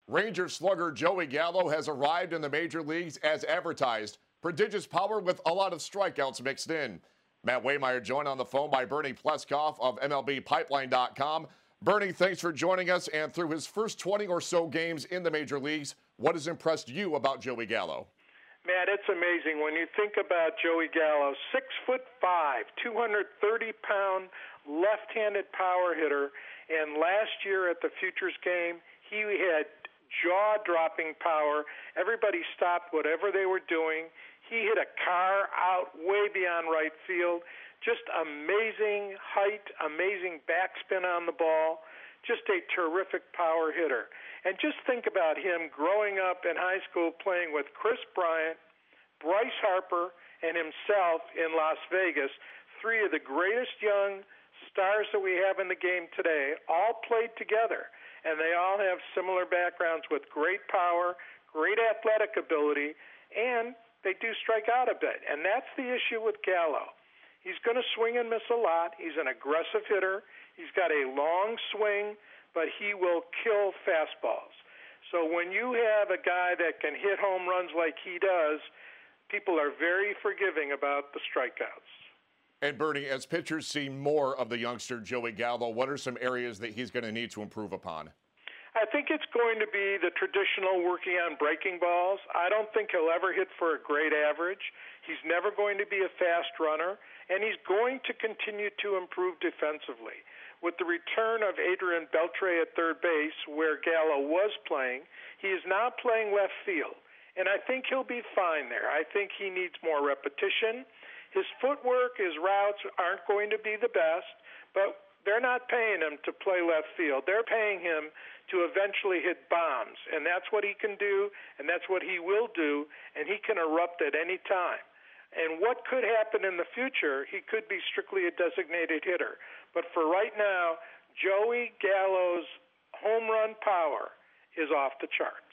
Ranger slugger Joey Gallo has arrived in the major leagues as advertised. Prodigious power with a lot of strikeouts mixed in. Matt Waymeyer joined on the phone by Bernie Pleskoff of MLBpipeline.com. Bernie, thanks for joining us. And through his first 20 or so games in the major leagues, what has impressed you about Joey Gallo? Matt, it's amazing when you think about Joey Gallo, 6'5", 230-pound left-handed power hitter. And last year at the Futures game, he had jaw-dropping power. Everybody stopped whatever they were doing. He hit a car out way beyond right field. Just amazing height, amazing backspin on the ball. Just a terrific power hitter. And just think about him growing up in high school playing with Chris Bryant, Bryce Harper, and himself in Las Vegas. Three of the greatest young stars that we have in the game today all played together. And they all have similar backgrounds with great power, great athletic ability, and they do strike out a bit. And that's the issue with Gallo. He's going to swing and miss a lot. He's an aggressive hitter. He's got a long swing, but he will kill fastballs. So when you have a guy that can hit home runs like he does, people are very forgiving about the strikeouts. And Bernie, as pitchers see more of the youngster Joey Gallo, what are some areas that he's going to need to improve upon? I think it's going to be the traditional working on breaking balls. I don't think he'll ever hit for a great average. He's never going to be a fast runner, and he's going to continue to improve defensively. With the return of Adrian Beltre at third base, where Gallo was playing, he is now playing left field, and I think he'll be fine there. I think he needs more repetition. His footwork, his routes aren't going to be the best, but they're not paying him to play left field. They're paying him to eventually hit bombs, and that's what he can do, and that's what he will do, and he can erupt at any time. And what could happen in the future, he could be strictly a designated hitter. But for right now, Joey Gallo's home run power is off the chart.